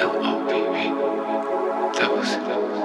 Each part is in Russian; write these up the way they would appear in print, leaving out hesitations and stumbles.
L-O-V-E. Those.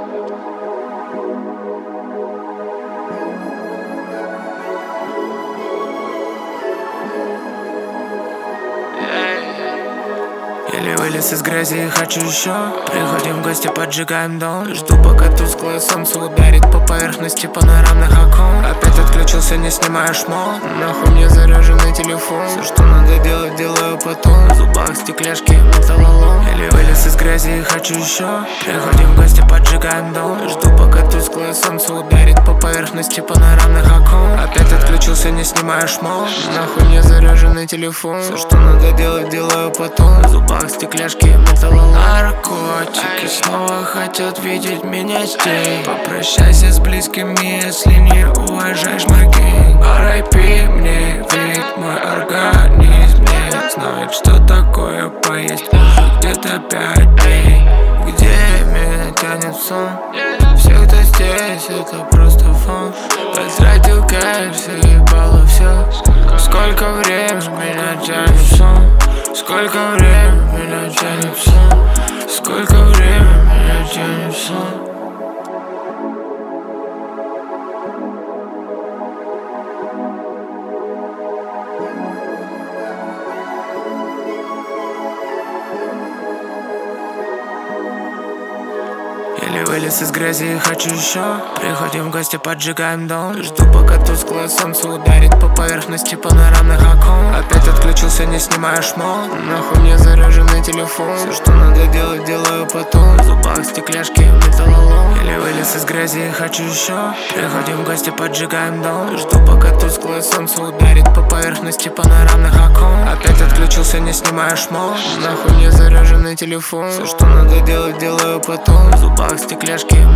Еле вылез из грязи и хочу еще. Приходим в гости, поджигаем дом. Жду, пока тусклое солнце ударит по поверхности панорамных окон. Опять отключился, не снимая шмо. Нахуй мне заряженный телефон. Все, что надо делать, делаю потом. В зубах стекляшки, металлолом. Еле вылез из грязи и хочу еще. Приходим в гости, поджигаем дом. Жду, пока тусклое солнце ударит по поверхности панорамных окон. Опять отключился, не снимая шмо. Нахуй мне заряженный телефон. Все, что надо делать, делаю потом. В зубах стекляшки, металлолом. Наркотики снова хотят видеть меня здесь. Попрощайся с близкими, если не уважаешь мой гейм. R.I.P. мне, ведь мой организм не знает, что такое поесть уже где-то 5 дней. Где меня тянет в сон? Все, кто здесь, это просто фон. Потратил кайф, заебало все. Сколько времени меня тянет в сон? Сколько времени меня тянет в сон? Сколько времени меня тянет в сон? Еле вылез из грязи и хочу еще. Приходим в гости, поджигаем дом. Жду, пока тусклое солнце ударит по поверхности панорамных окон. Опять отключился, не снимая шмо. Нахуй мне заряженный телефон. Все, что надо делать, делаю потом. В зубах стекляшки, металлолом. Еле вылез из грязи и хочу еще. Приходим в гости, поджигаем дом. Жду, пока тусклое солнце ударит по поверхности панорамных окон. Опять отключился, не снимая шмо. Нахуй мне заряженный телефон. Все, что надо делать, делаю потом. В зубах стекляшки,